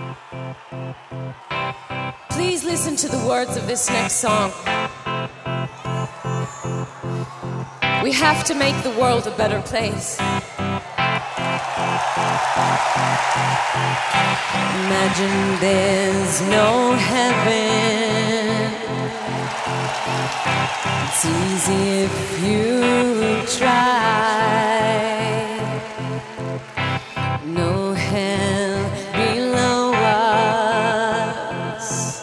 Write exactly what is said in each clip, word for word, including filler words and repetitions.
Please listen to the words of this next song. We have to make the world a better place. Imagine there's no heaven. It's easy if you try. No hell below us.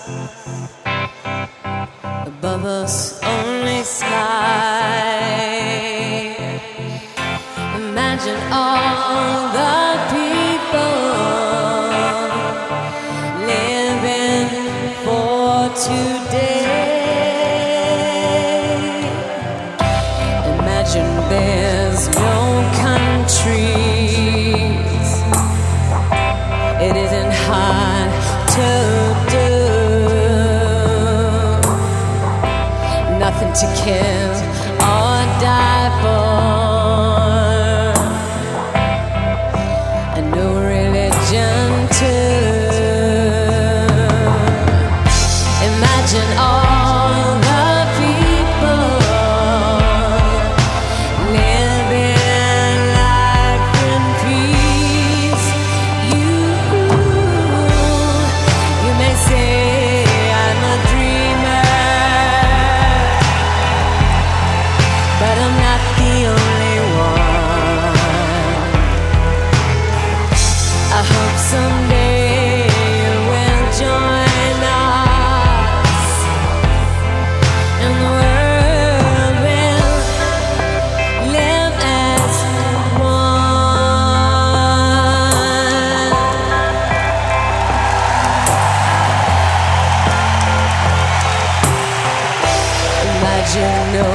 Above us only sky. Imagine all the people living for today. Imagine there's no countries. It isn't hard to do. Nothing to kill or die for. Imagine all the people living life in peace. You, you may say I'm a dreamer, but I'm not the only one. I hope someday no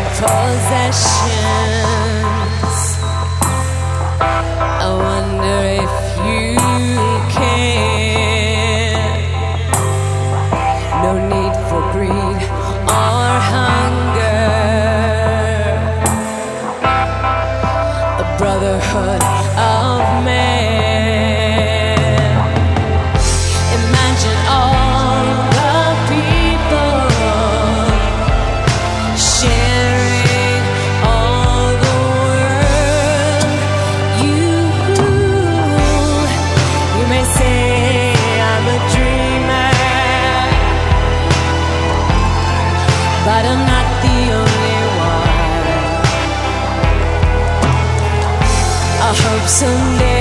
possessions. I wonder if you can. No need for greed or hunger. A brotherhood of man. Imagine all the people sharing all the world. You, you may say I'm a dreamer, but I'm not the only one. I hope someday